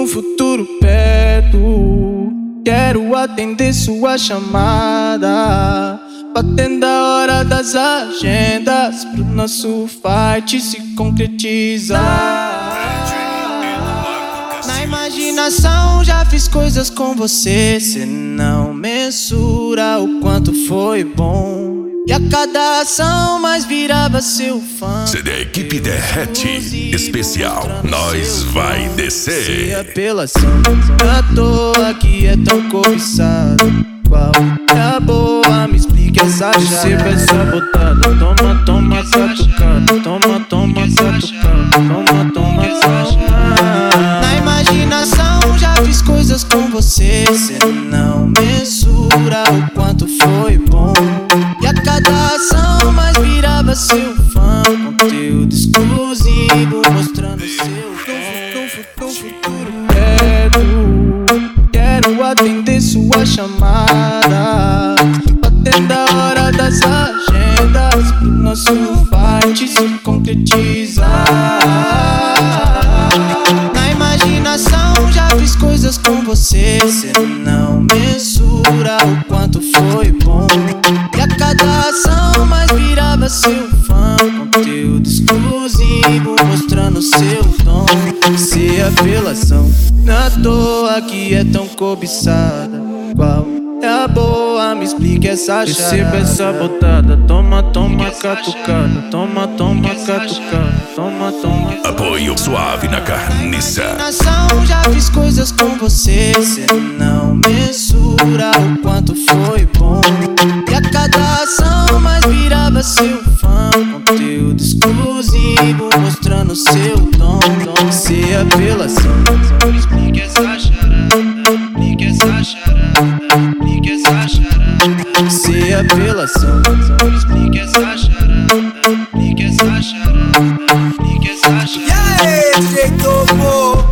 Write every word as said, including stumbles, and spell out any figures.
no futuro perto, quero atender sua chamada, batendo a hora das agendas pro nosso fight se concretizar. Na imaginação já fiz coisas com você, cê não mensura o quanto foi bom. E a cada ação mais virava seu fã. C D Equipe Derrete Especial, nós vai descer. Se apelação à toa que é tão cobiçado, qual é a boa? Me explique essa chave. Você vai sabotada, toma, toma, catucada. Toma, toma, catucada. Toma, toma, catucada. Na imaginação já fiz coisas com você, cê não mensura o quanto foi bom. E a cada ação mais virava seu fã, conteúdo exclusivo mostrando seu dom. No futuro perto, quero atender sua chamada, batendo a hora das agendas pro nosso fight se concretizar. Na imaginação já fiz coisas com você, cê não mensura o quanto foi bom. E a cada ação mais virava seu fã, conteúdo exclusivo mostrando seu dom. Se apelação na toa que é tão cobiçada, qual é a boa? Me explique essa chave. Receba essa botada, toma, toma, catucada. Toma, toma, catucada. Toma, toma. Apoio suave na carniça. Na imaginação já fiz coisas com você, cê não mensura o quanto foi bom. E a cada ação mais virava seu fã, conteúdo exclusivo mostrando seu dom. Se apelação, me explique essa charada, me explique essa charada, me explique essa charada. Se apelação, me explique essa charada, me explique essa charada, me explique essa charada. E aí, D J Topo?